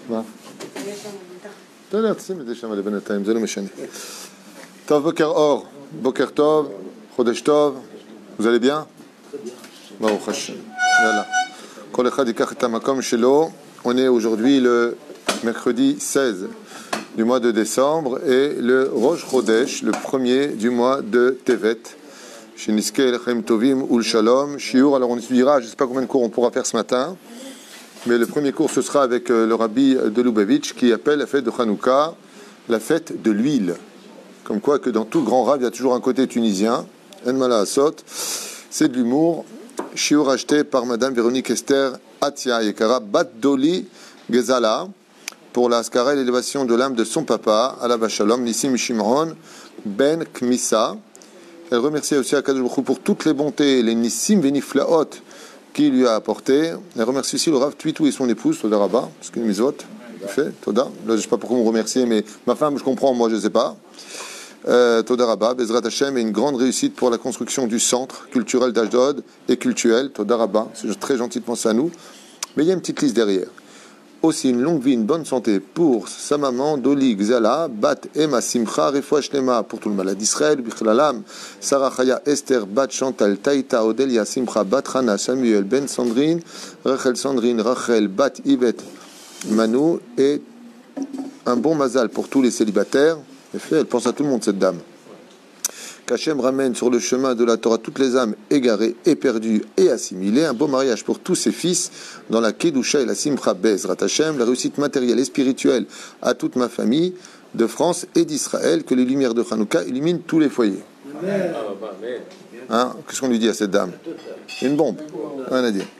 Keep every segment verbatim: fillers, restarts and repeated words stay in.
מה? בסדר, תשים את זה שם לבינתיים, זה לא משנה. טוב, בוקר אור, בוקר טוב, חודש טוב, vous allez bien? ברוך השם, יאללה. כל אחד ייקח את המקום שלו. On est aujourd'hui le mercredi seize du mois de décembre et le Rosh Chodesh, le premier du mois de Tevet. Chez Niske Lechem Tovim Ul Shalom. Shiur, alors on étudiera, je ne sais pas combien de cours on pourra faire ce matin, mais le premier cours ce sera avec le rabbi de Lubavitch qui appelle la fête de Hanouka la fête de l'huile. Comme quoi que dans tout grand rave, il y a toujours un côté tunisien. En mala asot, c'est de l'humour. Shiur acheté par Madame Véronique Esther Atia Yekara Bat Doli Gezala pour la askara et l'élévation de l'âme de son papa, Alav Shalom, Nissim Shimron Ben Kmissa. Elle remercie aussi Akadosh Baruch Hu pour toutes les bontés, les Nissim Veniflaot qu'il lui a apporté. Elle remercie aussi le Rav Twitou et son épouse, Toda Rabba, parce qu'une misot, fait, Toda. Là, je ne sais pas pourquoi vous remerciez, mais ma femme, je comprends, moi, je ne sais pas. Euh, Toda Rabba, Bezrat Hashem, et une grande réussite pour la construction du centre culturel d'Ashdod et cultuel, Toda Rabba. C'est très gentil de penser à nous. Mais il y a une petite liste derrière. Aussi une longue vie, une bonne santé pour sa maman, Doli Gzala, Bat Emma Simcha, Refoua Shlema pour tout le malade d'Israël, Bichlalam, Sarah Chaya, Esther, Bat Chantal, Taïta, Odelia Simcha, Bat Hana, Samuel, Ben Sandrine, Rachel Sandrine, Rachel, Bat Yvette, Manu, et un bon mazal pour tous les célibataires. Elle pense à tout le monde, cette dame. Qu'Hachem ramène sur le chemin de la Torah toutes les âmes égarées, éperdues et assimilées. Un beau mariage pour tous ses fils dans la Kedusha et la Simcha Bezrat Hashem. La réussite matérielle et spirituelle à toute ma famille de France et d'Israël. Que les lumières de Hanouka illuminent tous les foyers. Hein? Qu'est-ce qu'on lui dit à cette dame? Une bombe. Rien à dire.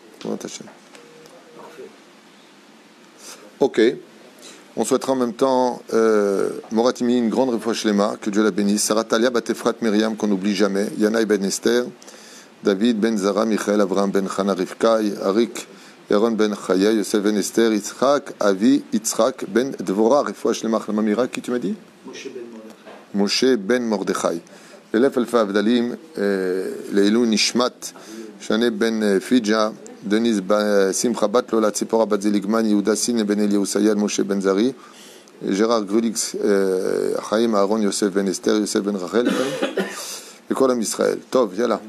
Ok. On souhaitera en même temps euh, Moratimi, une grande refoua shlema, que Dieu la bénisse. Sarah Talia, Batefrat Myriam, qu'on n'oublie jamais. Yanaï Ben Esther, David Ben Zara, Michael Avraham Ben Chana Rivkai, Arik, Aaron Ben Chaya, Yosef Ben Esther, Yitzhak, Avi, Yitzhak Ben Dvorah, refoua shlema, Mamira, qui tu m'as dit? Moshe Ben Mordechai. Moshe Ben Mordechai. L'élève Alfa Avdalim, Leilou Nishmat, Shane Ben Fidja, Denise Simcha Bat Lola Tzipora Bat Zeligman, Yehuda Sin Ben Eliyahu Sayal, Moshe Ben Zari, Gérard Grulix, Chaim Aaron, Yosef Ben Esther, Yosef Ben Rachel, et Kolam Israël. Tov, yalla.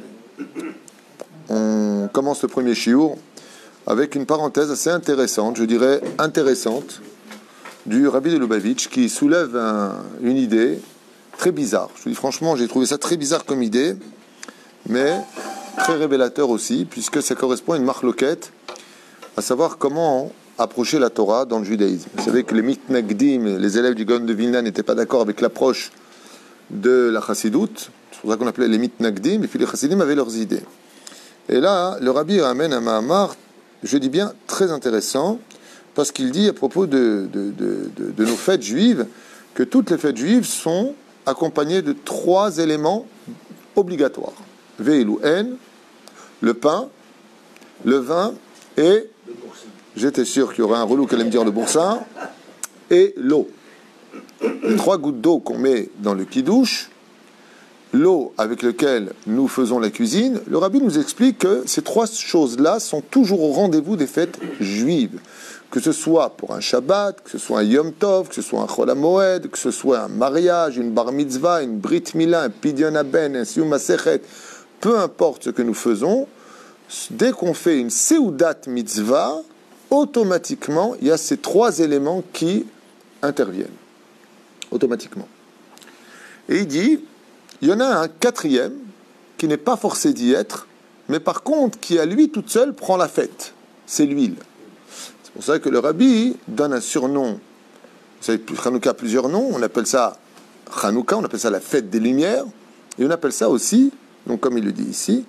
On commence le premier shiur avec une parenthèse assez intéressante, je dirais intéressante, du Rabbi de Lubavitch qui soulève un, une idée très bizarre. Je vous dis franchement, j'ai trouvé ça très bizarre comme idée, mais très révélateur aussi, puisque ça correspond à une marloquette, à savoir comment approcher la Torah dans le judaïsme. Vous savez que les mitnagdim, les élèves du Gaon de Vilna, n'étaient pas d'accord avec l'approche de la chassidoute, c'est pour ça qu'on appelait les mitnagdim, et puis les chassidim avaient leurs idées. Et là, le rabbi ramène un mahamar, je dis bien très intéressant, parce qu'il dit à propos de, de, de, de, de nos fêtes juives, que toutes les fêtes juives sont accompagnées de trois éléments obligatoires. Veilou en, le pain, le vin et, j'étais sûr qu'il y aurait un relou qui allait me dire le boursin, et l'eau. Les trois gouttes d'eau qu'on met dans le kidouche, l'eau avec laquelle nous faisons la cuisine, le rabbi nous explique que ces trois choses-là sont toujours au rendez-vous des fêtes juives. Que ce soit pour un Shabbat, que ce soit un Yom Tov, que ce soit un Chol HaMoed, que ce soit un mariage, une Bar Mitzvah, une Brit Mila, un Pidyon Haben, un Siyum HaSechet, peu importe ce que nous faisons, dès qu'on fait une Seudat Mitzvah, automatiquement, il y a ces trois éléments qui interviennent. Automatiquement. Et il dit, il y en a un quatrième qui n'est pas forcé d'y être, mais par contre, qui à lui toute seule prend la fête. C'est l'huile. C'est pour ça que le rabbi donne un surnom. Vous savez, Hanouka a plusieurs noms. On appelle ça Hanouka, on appelle ça la fête des lumières. Et on appelle ça aussi, donc comme il le dit ici,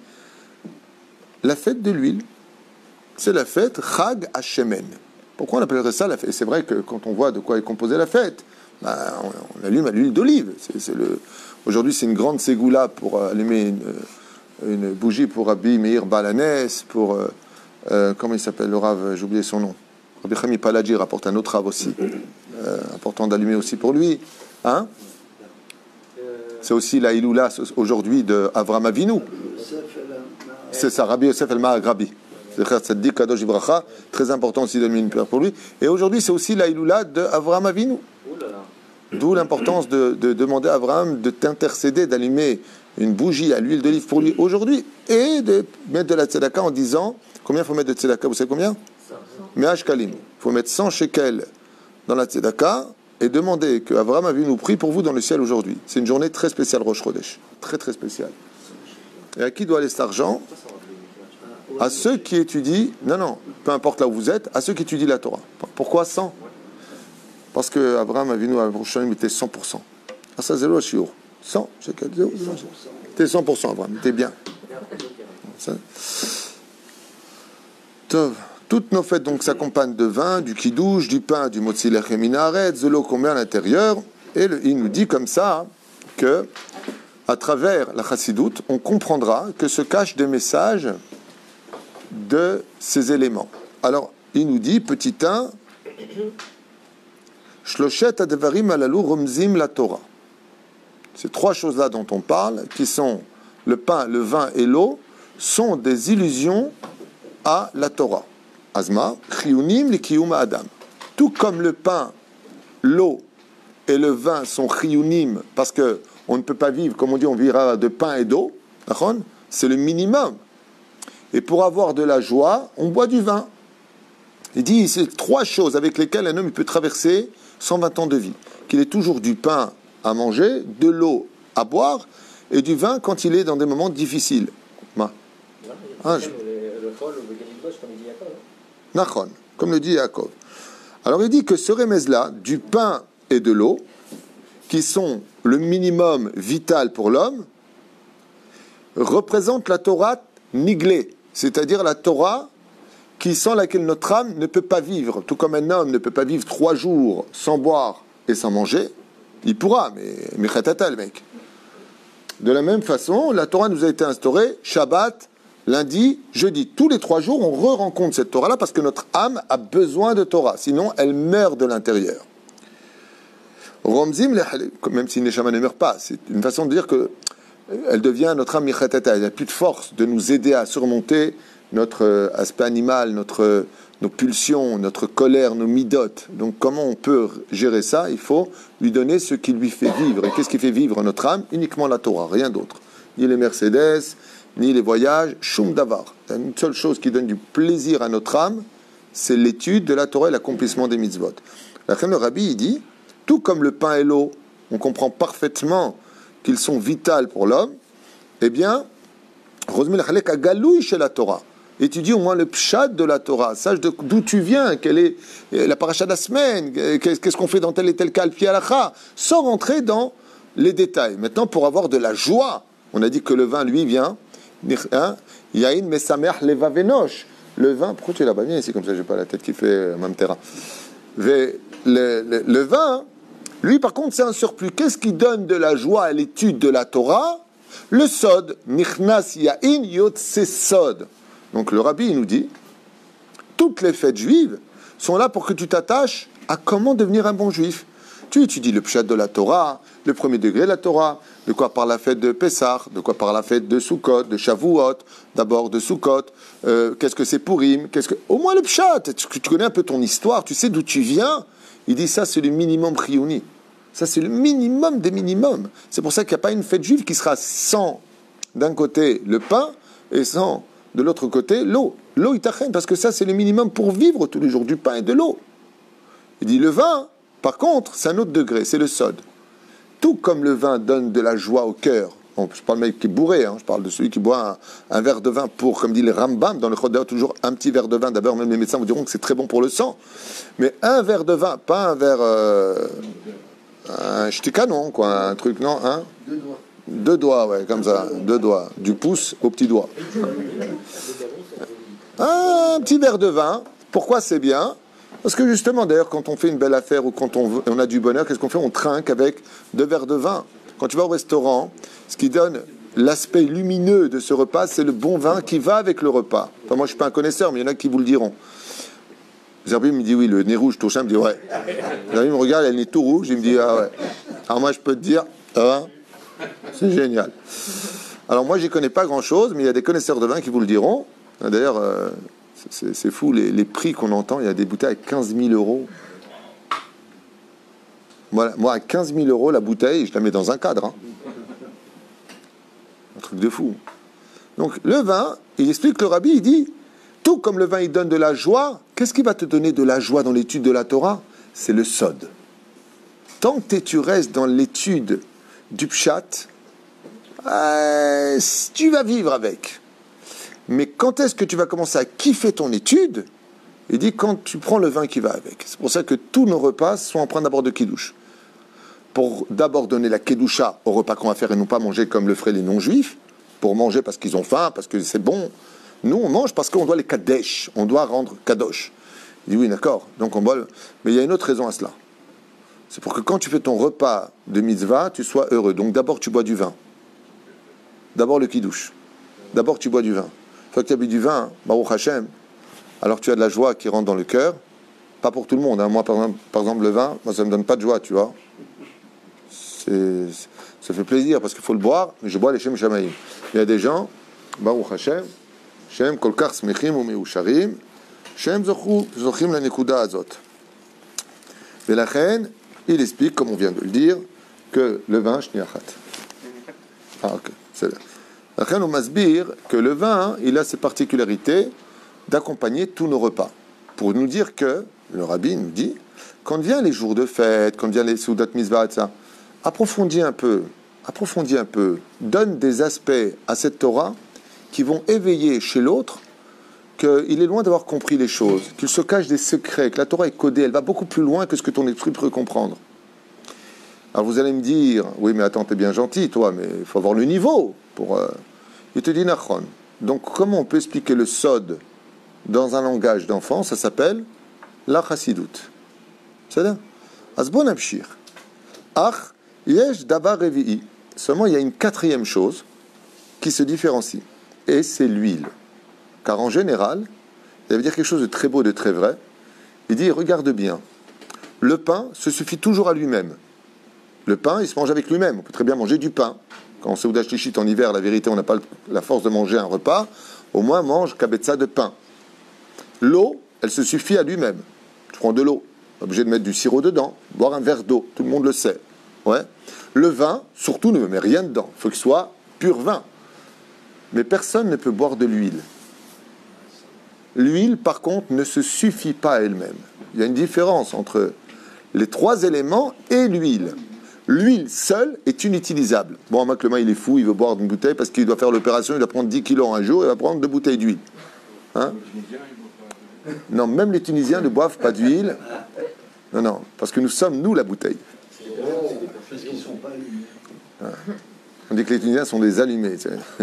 la fête de l'huile. C'est la fête Chag Hashemen. Pourquoi on appellerait ça la fête? C'est vrai que quand on voit de quoi est composée la fête, ben, on, on allume à l'huile d'olive. C'est, c'est le... Aujourd'hui, c'est une grande ségoula pour allumer une, une bougie pour Rabbi Meir Balanes, pour... Euh, euh, comment il s'appelle le Rav? J'ai oublié son nom. Rabbi Chami Paladji rapporte un autre Rav aussi. Euh, important d'allumer aussi pour lui. Hein? C'est aussi la Iloula aujourd'hui de Avram Avinu. C'est ça, Rabbi Yosef El Ma'agrabi. Zecher Tzaddik Kadosh Ibracha, très important aussi de donner une prière pour lui. Et aujourd'hui, c'est aussi la Iloula d'Avraham Avinu. D'où l'importance de, de demander à Abraham de t'intercéder, d'allumer une bougie à l'huile d'olive pour lui aujourd'hui et de mettre de la tzedaka en disant combien il faut mettre de tzedaka, vous savez combien? Me'ash kalim. Il faut mettre cent shekels dans la tzedaka et demander que Abraham a vu nous prie pour vous dans le ciel aujourd'hui. C'est une journée très spéciale, Rosh Chodesh. Très très spéciale. Et à qui doit aller cet argent? À ceux qui étudient, non, non, peu importe là où vous êtes, à ceux qui étudient la Torah. Pourquoi cent? Parce que Abraham a vu nous à Rosh Hashanah, il était cent pour cent. Ah, ça, zéro shiur. cent, zéro, t'es cent pour cent, Abraham, t'es bien. Ça. Toutes nos fêtes donc s'accompagnent de vin, du kidouche, du pain, du motzi lechem minaret, de l'eau qu'on met à l'intérieur. Et le, il nous dit comme ça que, à travers la chassidoute, on comprendra que se cachent des messages de ces éléments. Alors, il nous dit, petit un, Shloshet advarim alalu romzim la Torah. Ces trois choses-là dont on parle, qui sont le pain, le vin et l'eau, sont des illusions à la Torah. Azma, chiyunim li kiyum adam. Tout comme le pain, l'eau et le vin sont chiyunim, parce que on ne peut pas vivre, comme on dit, on vivra de pain et d'eau. C'est le minimum. Et pour avoir de la joie, on boit du vin. Il dit, c'est trois choses avec lesquelles un homme peut traverser cent vingt ans de vie. Qu'il ait toujours du pain à manger, de l'eau à boire, et du vin quand il est dans des moments difficiles. Ah, je... Nachon, comme le dit Yaakov. Alors il dit que ce remez-là, du pain et de l'eau, qui sont le minimum vital pour l'homme, représente la Torah niglée, c'est-à-dire la Torah qui, sans laquelle notre âme ne peut pas vivre. Tout comme un homme ne peut pas vivre trois jours sans boire et sans manger, il pourra, mais mais le mec. De la même façon, la Torah nous a été instaurée Shabbat, lundi, jeudi. Tous les trois jours, on re-rencontre cette Torah-là parce que notre âme a besoin de Torah. Sinon, elle meurt de l'intérieur. Romzim, même si Neshama ne meurt pas, c'est une façon de dire que elle devient notre âme michatata. Elle n'a plus de force de nous aider à surmonter notre aspect animal, notre, nos pulsions, notre colère, nos midotes. Donc comment on peut gérer ça? Il faut lui donner ce qui lui fait vivre. Et qu'est-ce qui fait vivre notre âme? Uniquement la Torah, rien d'autre. Ni les Mercedes, ni les voyages, shum davar. Une seule chose qui donne du plaisir à notre âme, c'est l'étude de la Torah et l'accomplissement des mitzvot. La le Rabbi, il dit, tout comme le pain et l'eau, on comprend parfaitement qu'ils sont vitaux pour l'homme, eh bien, Rozmil Chalek a galouille chez la Torah. Étudie au moins le pshat de la Torah. Sache d'où tu viens, quelle est la paracha de la semaine, qu'est-ce qu'on fait dans tel et tel cas, al-pi halacha, sans rentrer dans les détails. Maintenant, pour avoir de la joie, on a dit que le vin, lui, vient, hein, Yain mesamer levavenosh. Le vin, pourquoi tu es là-bas? Viens ici, comme ça, j'ai pas la tête qui fait même terrain. Le, le, le vin, lui, par contre, c'est un surplus. Qu'est-ce qui donne de la joie à l'étude de la Torah? Le sod. Nichnas yain yotse sod. Donc le rabbi, il nous dit, toutes les fêtes juives sont là pour que tu t'attaches à comment devenir un bon juif. Tu étudies le pshat de la Torah, le premier degré de la Torah, de quoi parle la fête de Pessah, de quoi parle la fête de Sukkot, de Shavuot, d'abord de Sukkot, euh, qu'est-ce que c'est Purim, qu'est-ce que... Au moins le pshat, tu connais un peu ton histoire, tu sais d'où tu viens. Il dit ça, c'est le minimum chiyuni. Ça, c'est le minimum des minimums. C'est pour ça qu'il n'y a pas une fête juive qui sera sans, d'un côté, le pain, et sans, de l'autre côté, l'eau. L'eau itachen, parce que ça, c'est le minimum pour vivre tous les jours, du pain et de l'eau. Il dit le vin, par contre, c'est un autre degré, c'est le sod. Tout comme le vin donne de la joie au cœur. Bon, je parle mec qui est bourré, hein, je parle de celui qui boit un, un verre de vin pour, comme dit les Rambam, dans le Chodéa, toujours un petit verre de vin. D'abord, même les médecins vous diront que c'est très bon pour le sang. Mais un verre de vin, pas un verre... Euh, un ch'ti canon, quoi, un truc, non, hein? Deux doigts. Deux doigts, ouais, comme ça, deux doigts. Du pouce au petit doigt. Un petit verre de vin, pourquoi c'est bien? Parce que justement, d'ailleurs, quand on fait une belle affaire ou quand on, veut, on a du bonheur, qu'est-ce qu'on fait? On trinque avec deux verres de vin. Quand tu vas au restaurant, ce qui donne l'aspect lumineux de ce repas, c'est le bon vin qui va avec le repas. Enfin, moi, je ne suis pas un connaisseur, mais il y en a qui vous le diront. Zerbi me dit oui, le nez rouge, tout ça, il me dit ouais. Zerbi me regarde, il a le nez tout rouge, il me dit ah ouais. Alors moi, je peux te dire, ah, c'est génial. Alors moi, j'y connais pas grand-chose, mais il y a des connaisseurs de vin qui vous le diront. D'ailleurs, euh, C'est fou, les, les prix qu'on entend. Il y a des bouteilles à quinze mille euros. Moi, moi, à quinze mille euros, la bouteille, je la mets dans un cadre. Hein. Un truc de fou. Donc, le vin, il explique, le rabbi, il dit, tout comme le vin, il donne de la joie, qu'est-ce qui va te donner de la joie dans l'étude de la Torah? C'est le sod. Tant que tu restes dans l'étude du pshat, euh, tu vas vivre avec. Mais quand est-ce que tu vas commencer à kiffer ton étude? Il dit, quand tu prends le vin qui va avec. C'est pour ça que tous nos repas sont empreints d'abord de kidouche. Pour d'abord donner la kedusha au repas qu'on va faire et non pas manger comme le feraient les non-juifs, pour manger parce qu'ils ont faim, parce que c'est bon. Nous, on mange parce qu'on doit les kadesh, on doit rendre kadosh. Il dit oui, d'accord, donc on boit. Le... Mais il y a une autre raison à cela. C'est pour que quand tu fais ton repas de mitzvah, tu sois heureux. Donc d'abord, tu bois du vin. D'abord le kiddush. D'abord, tu bois du vin. Une fois que tu as bu du vin, Baruch Hashem, alors tu as de la joie qui rentre dans le cœur. Pas pour tout le monde. Hein. Moi, par exemple, par exemple, le vin, moi, ça ne me donne pas de joie, tu vois. C'est, ça fait plaisir parce qu'il faut le boire, mais je bois les Shem Shamaim. Il y a des gens, Baruch Hashem, Shem Kolkar Smechim ou Meusharim, Shem Zochim la Nekuda Azot. Mais la reine, il explique, comme on vient de le dire, que le vin, Shniachat. Ah, ok, c'est là. La reine, on masbire que le vin, il a ses particularités d'accompagner tous nos repas. Pour nous dire que, le rabbi nous dit, quand vient les jours de fête, quand vient les Soudat Mizvah, et ça, approfondis un peu, approfondis un peu, donne des aspects à cette Torah qui vont éveiller chez l'autre qu'il est loin d'avoir compris les choses, qu'il se cache des secrets, que la Torah est codée, elle va beaucoup plus loin que ce que ton esprit peut comprendre. Alors vous allez me dire, oui mais attends, t'es bien gentil toi, mais il faut avoir le niveau pour... Euh... Il te dit Nachon. Donc comment on peut expliquer le sod dans un langage d'enfant? Ça s'appelle la chassidout. C'est là. Asbon abshir. Ach yesh davar revi'i. Seulement il y a une quatrième chose qui se différencie. Et c'est l'huile. Car en général, il veut dire quelque chose de très beau, de très vrai. Il dit, regarde bien. Le pain se suffit toujours à lui-même. Le pain, il se mange avec lui-même. On peut très bien manger du pain. Quand on Seudat Shlichit en hiver, la vérité, on n'a pas la force de manger un repas. Au moins, mange kabetza de pain. L'eau, elle se suffit à lui-même. Tu prends de l'eau, pas obligé de mettre du sirop dedans, boire un verre d'eau, tout le monde le sait. Ouais. Le vin, surtout, ne met rien dedans. Il faut qu'il soit pur vin. Mais personne ne peut boire de l'huile. L'huile, par contre, ne se suffit pas à elle-même. Il y a une différence entre les trois éléments et l'huile. L'huile seule est inutilisable. Bon, un Clément, il est fou, il veut boire une bouteille parce qu'il doit faire l'opération, il doit prendre dix kilos un jour, il va prendre deux bouteilles d'huile. Hein? Non, même les Tunisiens ne boivent pas d'huile. Non, non, parce que nous sommes, nous, la bouteille. Ah. On dit que les Tunisiens sont des allumés.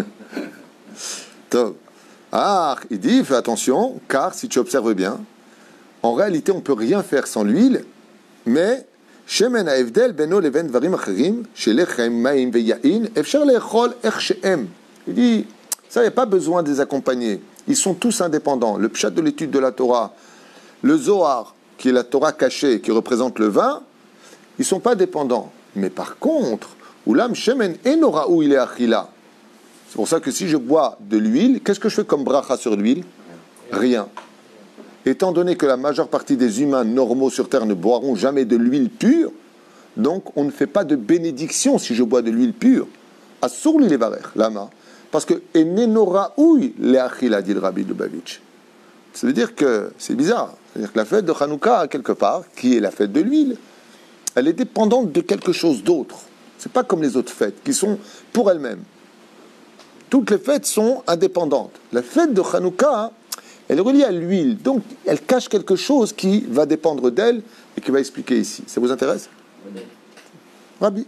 Top. Ah, il dit, fais attention, car si tu observes bien, en réalité, on ne peut rien faire sans l'huile, mais shemen ha'evdel beno leven dvarim acherim, shelechem ma'im ve'yain, efshar le'echol ech she'em. Il dit, ça, il n'y a pas besoin de les accompagner. Ils sont tous indépendants. Le pshat de l'étude de la Torah, le Zohar, qui est la Torah cachée, qui représente le vin, ils ne sont pas dépendants. Mais par contre, ulam shemen enora ou il est achila. C'est pour ça que si je bois de l'huile, qu'est-ce que je fais comme bracha sur l'huile? Rien. Étant donné que la majeure partie des humains normaux sur Terre ne boiront jamais de l'huile pure, donc on ne fait pas de bénédiction si je bois de l'huile pure. Assour li levarer, lama. Parce que enenora ouy le achila, dit le Rabbi de Lubavitch. Ça veut dire que c'est bizarre. C'est-à-dire que la fête de Hanouka, quelque part, qui est la fête de l'huile, elle est dépendante de quelque chose d'autre. C'est pas comme les autres fêtes, qui sont pour elles-mêmes. Toutes les fêtes sont indépendantes. La fête de Hanouka, elle est reliée à l'huile. Donc, elle cache quelque chose qui va dépendre d'elle et qui va expliquer ici. Ça vous intéresse? Oui. Rabbi.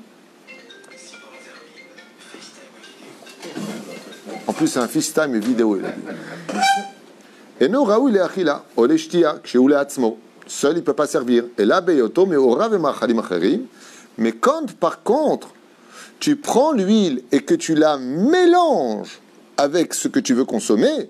En plus, c'est un FaceTime vidéo. Et non, Raoul et Achila, Oleshtia, Ksheoule Atzmo. Seul, il ne peut pas servir. Et là, Beyoto, mais au Rav et Machalim Acherim. Mais quand, par contre, tu prends l'huile et que tu la mélanges avec ce que tu veux consommer,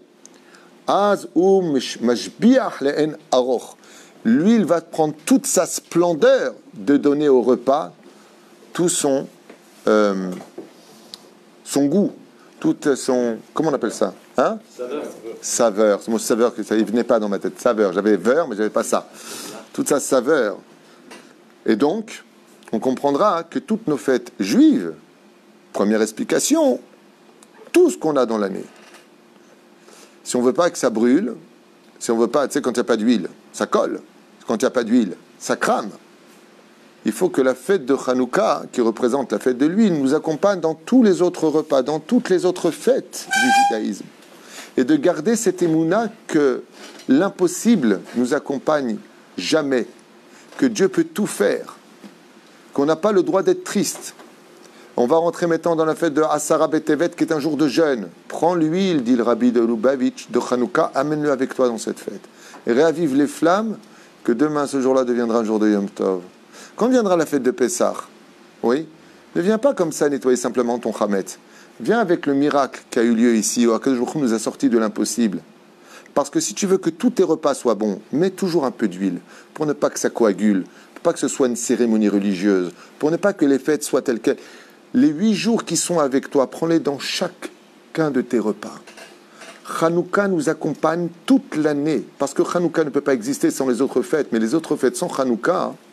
l'huile va prendre toute sa splendeur de donner au repas tout son, euh, son goût, tout son, comment on appelle ça? Hein? Saveur. Saveur. Ce mot saveur, ça ne venait pas dans ma tête. Saveur. J'avais veur, mais je n'avais pas ça. Toute sa saveur. Et donc, on comprendra que toutes nos fêtes juives, première explication, tout ce qu'on a dans l'année, si on ne veut pas que ça brûle, si on ne veut pas, tu sais, quand il n'y a pas d'huile, ça colle. Quand il n'y a pas d'huile, ça crame. Il faut que la fête de Hanouka, qui représente la fête de l'huile, nous accompagne dans tous les autres repas, dans toutes les autres fêtes du judaïsme. Et de garder cette émouna que l'impossible nous accompagne jamais, que Dieu peut tout faire, qu'on n'a pas le droit d'être triste. On va rentrer maintenant dans la fête de Asara Betevet, qui est un jour de jeûne. Prends l'huile, dit le rabbi de Lubavitch, de Hanouka, amène-le avec toi dans cette fête. Et réavive les flammes, que demain, ce jour-là, deviendra un jour de Yom Tov. Quand viendra la fête de Pessah, oui, ne viens pas comme ça nettoyer simplement ton Hametz. Viens avec le miracle qui a eu lieu ici, où Akadosh Baruch Hu nous a sortis de l'impossible. Parce que si tu veux que tous tes repas soient bons, mets toujours un peu d'huile, pour ne pas que ça coagule, pour pas que ce soit une cérémonie religieuse, pour ne pas que les fêtes soient telles quelles. Les huit jours qui sont avec toi, prends-les dans chacun de tes repas. Hanouka nous accompagne toute l'année, parce que Hanouka ne peut pas exister sans les autres fêtes, mais les autres fêtes sans Hanouka hein,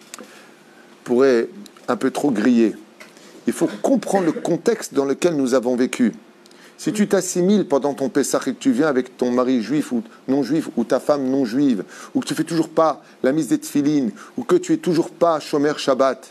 pourraient un peu trop griller. Il faut comprendre le contexte dans lequel nous avons vécu. Si tu t'assimiles pendant ton Pessah et que tu viens avec ton mari juif ou non juif, ou ta femme non juive, ou que tu ne fais toujours pas la mise des tefilines, ou que tu es toujours pas Shomer Shabbat,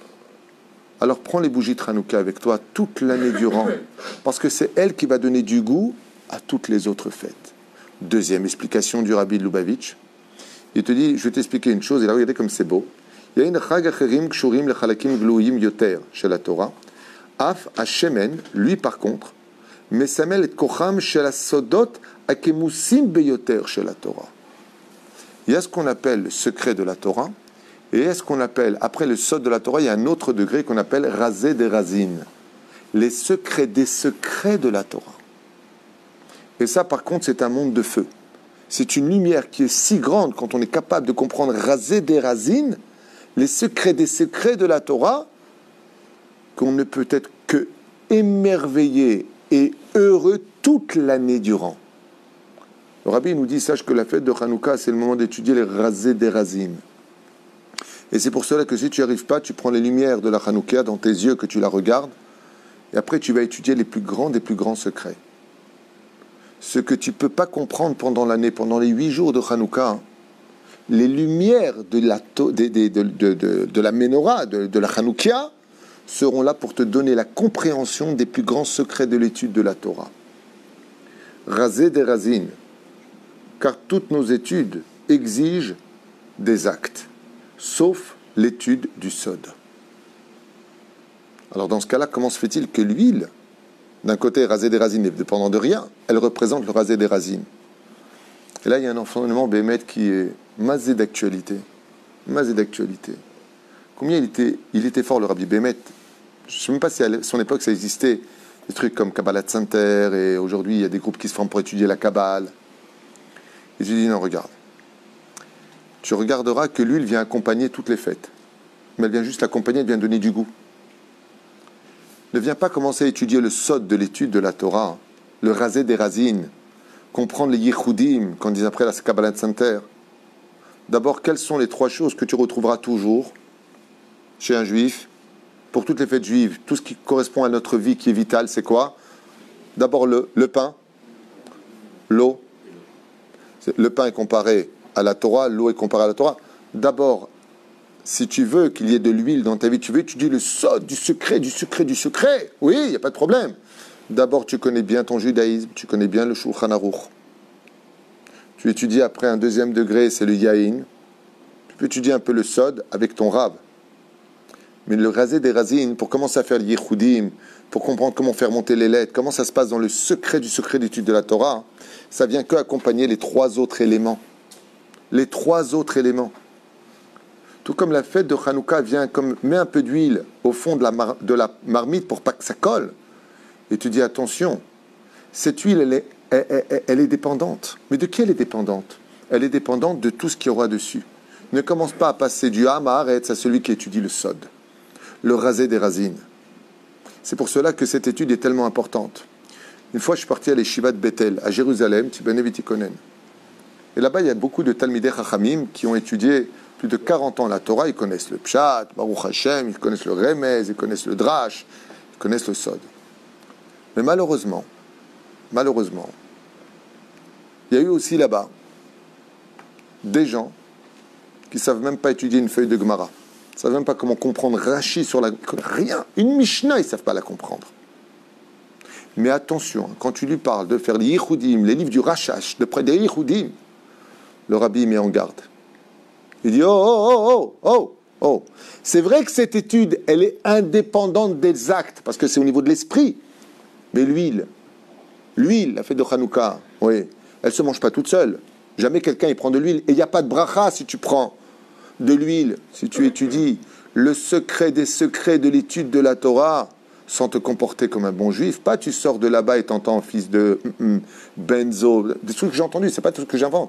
alors prends les bougies de Hanouka avec toi toute l'année durant, parce que c'est elle qui va donner du goût à toutes les autres fêtes. Deuxième explication du rabbi de Lubavitch. Il te dit, je vais t'expliquer une chose, et là regardez comme c'est beau. Il y a une chag acherim kshurim lechalakim glouim yoter chez la Torah. Af hashemen, lui par contre, mesamel et kocham chez la sodot akemusim beyoter chez la Torah. Il y a ce qu'on appelle le secret de la Torah, et il y a ce qu'on appelle, après le sod de la Torah, il y a un autre degré qu'on appelle razé des razines. Les secrets des secrets de la Torah. Et ça, par contre, c'est un monde de feu. C'est une lumière qui est si grande quand on est capable de comprendre razé des razines, les secrets des secrets de la Torah, qu'on ne peut être que émerveillé et heureux toute l'année durant. Le rabbi nous dit, sache que la fête de Hanouka, c'est le moment d'étudier les razés des razines. Et c'est pour cela que si tu n'y arrives pas, tu prends les lumières de la Hanouka dans tes yeux, que tu la regardes, et après tu vas étudier les plus grands des plus grands secrets. Ce que tu ne peux pas comprendre pendant l'année, pendant les huit jours de Hanouka, hein, les lumières de la, to, de, de, de, de, de, de la Menorah, de, de la Hanouka, seront là pour te donner la compréhension des plus grands secrets de l'étude de la Torah. Razé des razines, car toutes nos études exigent des actes, sauf l'étude du sod. Alors dans ce cas-là, comment se fait-il que l'huile, d'un côté rasé des razines, n'est dépendant de rien, elle représente le rasé des razines. Et là, il y a un enseignement bémet qui est mazé d'actualité. Mazé d'actualité. Combien il était, il était fort, le rabbi Bémet. Je ne sais même pas si à son époque ça existait, des trucs comme Kabbalat Center, et aujourd'hui il y a des groupes qui se forment pour étudier la Kabbale. Et je lui dis non, regarde. Tu regarderas que l'huile vient accompagner toutes les fêtes. Mais elle vient juste l'accompagner, elle vient donner du goût. Ne viens pas commencer à étudier le sod de l'étude de la Torah, le rasé des razines, comprendre les yichudim, qu'on dit après la Kabbalat Center. D'abord, quelles sont les trois choses que tu retrouveras toujours chez un juif, pour toutes les fêtes juives, tout ce qui correspond à notre vie qui est vitale, c'est quoi? D'abord le, le pain, l'eau. Le pain est comparé à la Torah, l'eau est comparée à la Torah. D'abord, si tu veux qu'il y ait de l'huile dans ta vie, tu veux étudier le sod du secret, du secret, du secret. Oui, il n'y a pas de problème. D'abord, tu connais bien ton judaïsme, tu connais bien le Shulchan Aruch. Tu étudies après un deuxième degré, c'est le Yahin. Tu peux étudier un peu le sod avec ton rab. Mais le rasé des razines, pour commencer à faire le yichudim, pour comprendre comment faire monter les lettres, comment ça se passe dans le secret du secret d'étude de la Torah, ça vient que accompagner les trois autres éléments. Les trois autres éléments. Tout comme la fête de Hanouka vient comme met un peu d'huile au fond de la, mar- de la marmite pour pas que ça colle. Et tu dis attention, cette huile, elle est, elle, elle, elle est dépendante. Mais de qui elle est dépendante? Elle est dépendante de tout ce qu'il y aura dessus. Ne commence pas à passer du Ham à Haaretz à celui qui étudie le sod, le rasé des razines. C'est pour cela que cette étude est tellement importante. Une fois, je suis parti à l'Eshiva de Bethel, à Jérusalem, Tibane Vitikonen. Et là-bas, il y a beaucoup de Talmidei Chachamim qui ont étudié plus de quarante ans la Torah. Ils connaissent le Pshat, Baruch Hashem, ils connaissent le Remez, ils connaissent le Drash, ils connaissent le Sod. Mais malheureusement, malheureusement, il y a eu aussi là-bas des gens qui ne savent même pas étudier une feuille de Gemara. Ils ne savent même pas comment comprendre Rashi sur la... Rien. Une Mishnah, ils ne savent pas la comprendre. Mais attention, quand tu lui parles de faire les Yichudim, les livres du Rashash, de près des Yichudim, le rabbi met en garde. Il dit, oh, oh, oh, oh, oh. C'est vrai que cette étude, elle est indépendante des actes, parce que c'est au niveau de l'esprit. Mais l'huile, l'huile, la fête de Hanouka, oui, elle ne se mange pas toute seule. Jamais quelqu'un y prend de l'huile. Et il n'y a pas de bracha si tu prends de l'huile, si tu étudies le secret des secrets de l'étude de la Torah, sans te comporter comme un bon juif. Pas tu sors de là-bas et t'entends fils de mm, mm, benzo, des trucs que j'ai entendus, c'est pas tout ce que j'invente.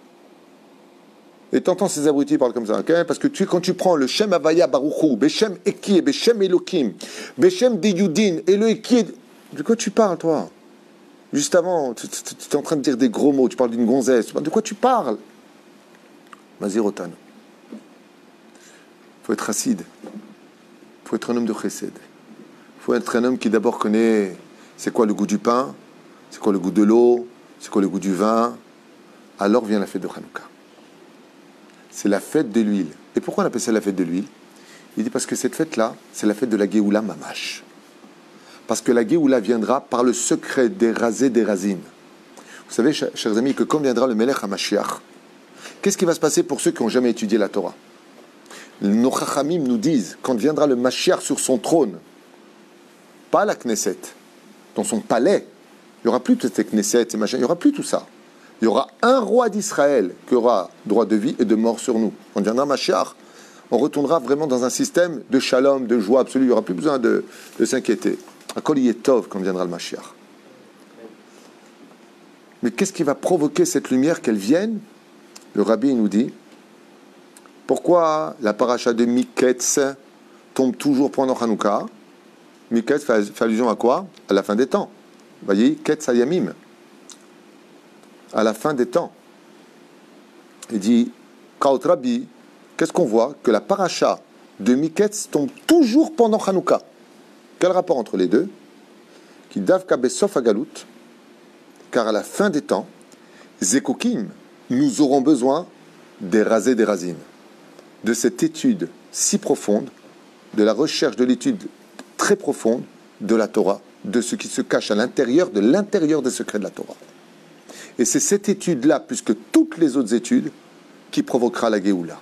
Et t'entends ces abrutis parlent comme ça, okay? Parce que tu, quand tu prends le Shem Havaya Baruchou, Beshem Eki, Beshem Elokim, Beshem Deyudin, et le Eki, de quoi tu parles toi? Juste avant, tu, tu, tu es en train de dire des gros mots, tu parles d'une gonzesse, de quoi tu parles? Mazirotan. Il faut être acide, il faut être un homme de chesed. Il faut être un homme qui d'abord connaît c'est quoi le goût du pain, c'est quoi le goût de l'eau, c'est quoi le goût du vin. Alors vient la fête de Hanouka. C'est la fête de l'huile. Et pourquoi on appelle ça la fête de l'huile? Il dit parce que cette fête-là, c'est la fête de la Géoula Mamash. Parce que la Géoula viendra par le secret des rasés des racines. Vous savez, chers amis, que quand viendra le Melech HaMashiach, qu'est-ce qui va se passer pour ceux qui n'ont jamais étudié la Torah? Nos Chachamim nous disent, quand viendra le Mashiach sur son trône, pas la Knesset, dans son palais, il n'y aura plus de cette Knesset, ces machins, il n'y aura plus tout ça. Il y aura un roi d'Israël qui aura droit de vie et de mort sur nous. Quand viendra Mashiach, on retournera vraiment dans un système de shalom, de joie absolue. Il n'y aura plus besoin de, de s'inquiéter. À Kol Yetov, quand viendra le Mashiach. Mais qu'est-ce qui va provoquer cette lumière qu'elle vienne? Le rabbi nous dit, pourquoi la paracha de Miketz tombe toujours pendant Hanouka? Miketz fait, fait allusion à quoi? À la fin des temps. Vous voyez, Ketz Hayamim. À la fin des temps. Il dit, Kaot Rabbi, qu'est-ce qu'on voit? Que la paracha de Miketz tombe toujours pendant Hanouka. Quel rapport entre les deux? Qui davka besof agalut, car à la fin des temps, Zekokim, nous aurons besoin des rasés des racines, de cette étude si profonde, de la recherche de l'étude très profonde de la Torah, de ce qui se cache à l'intérieur, de l'intérieur des secrets de la Torah. Et c'est cette étude-là, plus que toutes les autres études, qui provoquera la Géoula.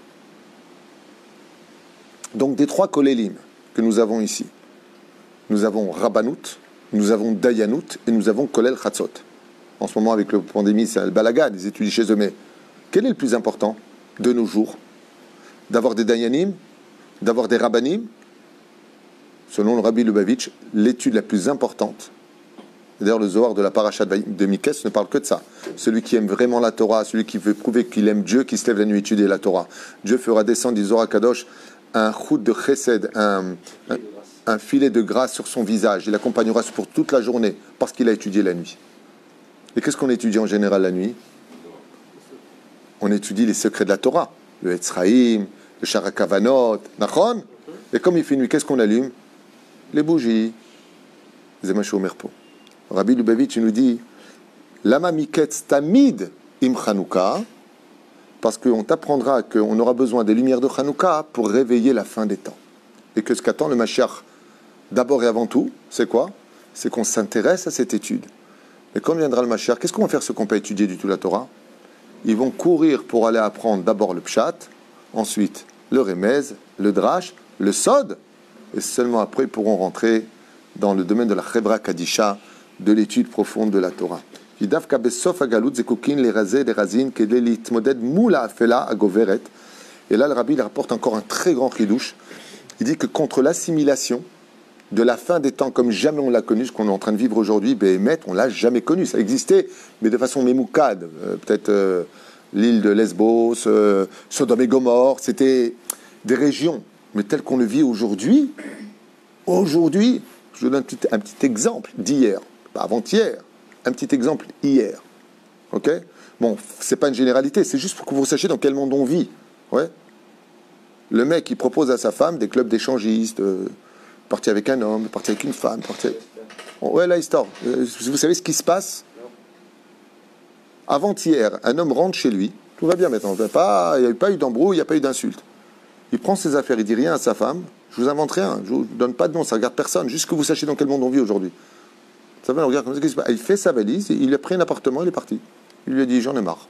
Donc des trois kolélim que nous avons ici, nous avons Rabbanout, nous avons Dayanout et nous avons Kolel Chatzot. En ce moment, avec la pandémie, c'est le balagan, ils étudient chez eux. Mais quel est le plus important de nos jours? D'avoir des Dayanim, d'avoir des Rabbanim? Selon le Rabbi Lubavitch, l'étude la plus importante, d'ailleurs le Zohar de la paracha de Miketz ne parle que de ça. Celui qui aime vraiment la Torah, celui qui veut prouver qu'il aime Dieu, qui se lève la nuit étudier la Torah. Dieu fera descendre, dit Zohar Kadosh, un chout de chesed, un, un, un filet de grâce sur son visage. Il l'accompagnera pour toute la journée parce qu'il a étudié la nuit. Et qu'est-ce qu'on étudie en général la nuit? On étudie les secrets de la Torah. Le Etzraïm, le Sharakavanot, Nachon. Et comme il fait nuit, qu'est-ce qu'on allume? Les bougies. Zemacho Merpo. Rabbi Lubavitch nous dit Lama Miketz Tamid im Chanouka, parce qu'on t'apprendra qu'on aura besoin des lumières de Chanouka pour réveiller la fin des temps. Et que ce qu'attend le Mashiach, d'abord et avant tout, c'est quoi? C'est qu'on s'intéresse à cette étude. Et quand viendra le Mashiach, qu'est-ce qu'on va faire ceux qui n'ont pas étudié du tout la Torah? Ils vont courir pour aller apprendre d'abord le Pshat, ensuite le Remez, le Drash, le Sod, et seulement après ils pourront rentrer dans le domaine de la Chebra Kadisha, de l'étude profonde de la Torah. Et là, le Rabbi il rapporte encore un très grand chidouche. Il dit que contre l'assimilation de la fin des temps, comme jamais on l'a connu, ce qu'on est en train de vivre aujourd'hui, Béhémet, on l'a jamais connu. Ça existait, mais de façon mémoukade. Euh, peut-être euh, l'île de Lesbos, euh, Sodome et Gomorre, c'était des régions. Mais tel qu'on le vit aujourd'hui, aujourd'hui, je vous donne un petit, un petit exemple d'hier, pas avant-hier. un petit exemple hier. Ok? Bon, c'est pas une généralité, c'est juste pour que vous sachiez dans quel monde on vit. Ouais? Le mec, il propose à sa femme des clubs d'échangistes, euh, partir avec un homme, partir avec une femme, partir... Ouais, la histoire. Euh, vous savez ce qui se passe? Avant-hier, un homme rentre chez lui, tout va bien maintenant, pas, il n'y a pas eu d'embrouille, il n'y a pas eu d'insulte. Il prend ses affaires, il dit rien à sa femme, je vous invente rien, je vous donne pas de nom, ça regarde personne, juste que vous sachiez dans quel monde on vit aujourd'hui. Sa femme regarde comme ça, qu'est-ce qui se passe? Il fait sa valise, il a pris un appartement, il est parti. Il lui a dit, j'en ai marre.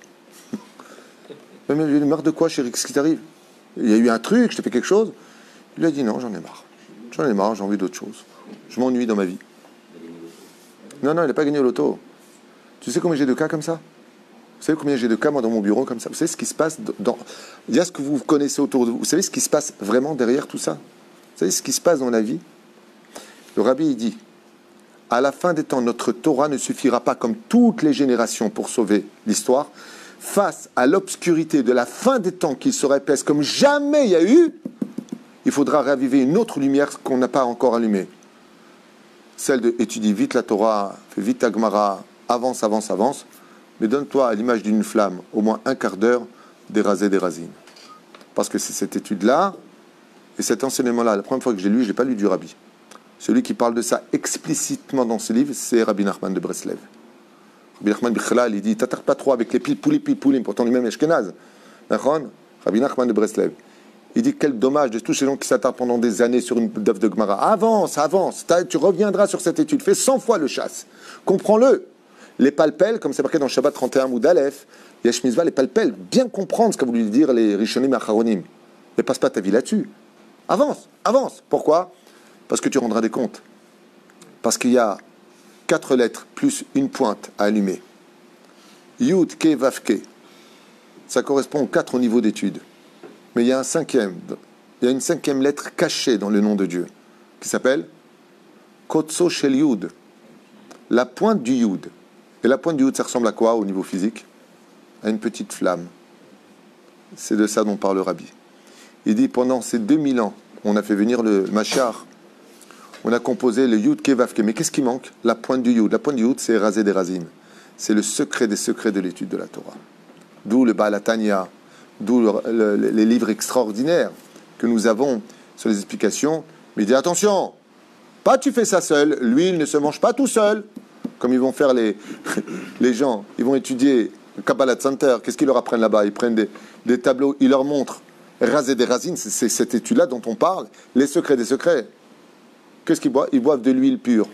Mais il lui a dit, marre de quoi, chérie, qu'est-ce qui t'arrive? Il y a eu un truc, je t'ai fait quelque chose? Il lui a dit, non, j'en ai marre. J'en ai marre, j'ai envie d'autre chose. Je m'ennuie dans ma vie. Non, non, il n'a pas gagné au loto. Tu sais combien j'ai de cas comme ça? Vous savez combien j'ai de cas, moi, dans mon bureau, comme ça? Vous savez ce qui se passe dans... Il y a ce que vous connaissez autour de vous. Vous savez ce qui se passe vraiment derrière tout ça? Vous savez ce qui se passe dans la vie? Le Rabbi, il dit, à la fin des temps, notre Torah ne suffira pas comme toutes les générations pour sauver l'histoire. Face à l'obscurité de la fin des temps qui se répète comme jamais il y a eu, il faudra raviver une autre lumière qu'on n'a pas encore allumée. Celle de étudier vite la Torah, fais vite ta Gemara, avance, avance, avance, mais donne-toi à l'image d'une flamme, au moins un quart d'heure, d'éraser des racines. Parce que c'est cette étude-là, et cet enseignement-là, la première fois que j'ai lu, je n'ai pas lu du Rabbi. Celui qui parle de ça explicitement dans ce livre, c'est Rabbi Nachman de Breslev. Rabbi Nachman Bichlal, il dit, t'attardes pas trop avec les pile poulim, pile poulim, pourtant lui-même est Ashkenaz. Rabbi Nachman de Breslev. Il dit, quel dommage de tous ces gens qui s'attardent pendant des années sur une œuvre de Gemara. Avance, avance, tu reviendras sur cette étude. Fais cent fois le chasse. Comprends-le. Les palpels, comme c'est marqué dans Shabbat trente et un Moud Aleph, Yesh Mitzvah, les palpels, bien comprendre ce qu'a voulu dire les Rishonim et Acharonim. Ne passe pas ta vie là-dessus. Avance, avance. Pourquoi? Parce que tu rendras des comptes. Parce qu'il y a quatre lettres plus une pointe à allumer. Yud, Ke, Vav, Ke. Ça correspond aux quatre niveaux d'études. Mais il y a un cinquième, il y a une cinquième lettre cachée dans le nom de Dieu, qui s'appelle Kotso Shel Yud, la pointe du Yud. Et la pointe du Yud, ça ressemble à quoi au niveau physique? À une petite flamme. C'est de ça dont parle le Rabbi. Il dit, pendant ces deux mille ans, on a fait venir le Machar, on a composé le Yud Kevavke. Mais qu'est-ce qui manque? La pointe du Yud. La pointe du Yud, c'est raser des racines. C'est le secret des secrets de l'étude de la Torah. D'où le Baal HaTanya, d'où le, le, les livres extraordinaires que nous avons sur les explications. Mais il dit attention, pas tu fais ça seul, l'huile ne se mange pas tout seul. Comme ils vont faire les, les gens, ils vont étudier le Kabbalah Center. Qu'est-ce qu'ils leur apprennent là-bas? Ils prennent des, des tableaux, ils leur montrent raser des racines, c'est, c'est cette étude-là dont on parle, les secrets des secrets. Qu'est-ce qu'ils boivent? Ils boivent de l'huile pure.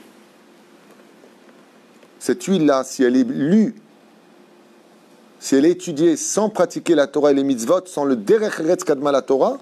Cette huile-là, si elle est lue, si elle est étudiée sans pratiquer la Torah et les mitzvot, sans le derech eretz kadma la Torah,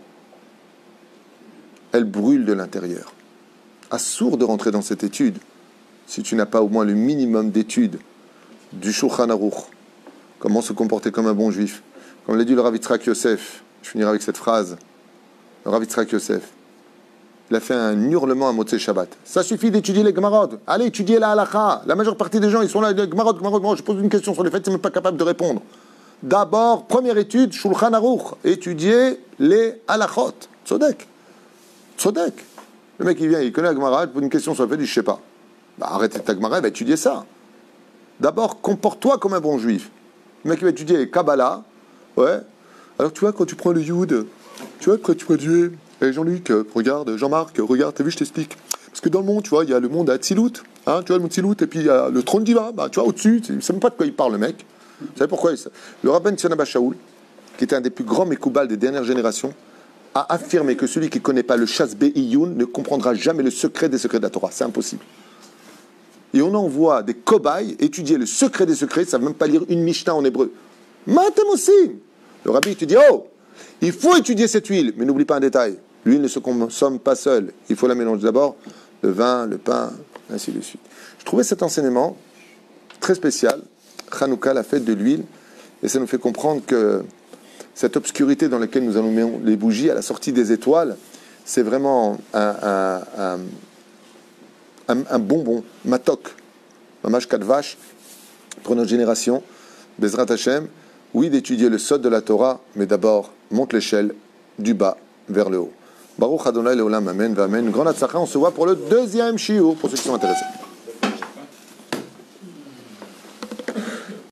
elle brûle de l'intérieur. Assourd de rentrer dans cette étude, si tu n'as pas au moins le minimum d'études du Shulchan Aruch, comment se comporter comme un bon juif. Comme l'a dit le Rav Yitzhak Yosef, je finirai avec cette phrase, le Rav Yitzhak Yosef, il a fait un hurlement à Motzei Shabbat. Ça suffit d'étudier les Gemarot. Allez étudier la halakha. La majeure partie des gens, ils sont là, les Gemarot, Gemarot, Gemarot. Je pose une question sur les faits, ils ne sont même pas capables de répondre. D'abord, première étude, Shulchan Aruch. Étudier les halachot. Tzodek. Tzodek. Le mec, il vient, il connaît la Gemara, il pose une question sur le fait, il dit, je ne sais pas. Bah, arrête ta Gemara, il va étudier ça. D'abord, comporte-toi comme un bon juif. Le mec, il va étudier Kabbalah. Ouais. Alors, tu vois, quand tu prends le Yud, tu vois, quand tu produis. Et Jean-Luc, regarde, Jean-Marc, regarde, t'as vu, je t'explique. Parce que dans le monde, tu vois, il y a le monde à Tzilut, hein, tu vois, le monde Tzilut, et puis il y a le trône divin, bah, tu vois, au-dessus, il ne sait même pas de quoi il parle, le mec. Vous savez pourquoi il... Le rabbin Tzyon Abba Shaul, qui était un des plus grands Mekoubal des dernières générations, a affirmé que celui qui ne connaît pas le Shas Be'iyun ne comprendra jamais le secret des secrets de la Torah. C'est impossible. Et on envoie des cobayes étudier le secret des secrets, ils ne savent même pas lire une Mishnah en hébreu. Matem aussi. Le rabbi te dit, oh, il faut étudier cette huile, mais n'oublie pas un détail. L'huile ne se consomme pas seule. Il faut la mélanger d'abord, le vin, le pain, ainsi de suite. Je trouvais cet enseignement très spécial. Hanouka, la fête de l'huile, et ça nous fait comprendre que cette obscurité dans laquelle nous allons mettre les bougies à la sortie des étoiles, c'est vraiment un, un, un, un, un bonbon, matok, mamash kadvash, pour notre génération, Bezrat Hashem, oui, d'étudier le sod de la Torah, mais d'abord, monte l'échelle du bas vers le haut. Baruch Adonai Leolam, Amen, Amen. Une grande atzlacha, on se voit pour le deuxième shiur, pour ceux qui sont intéressés.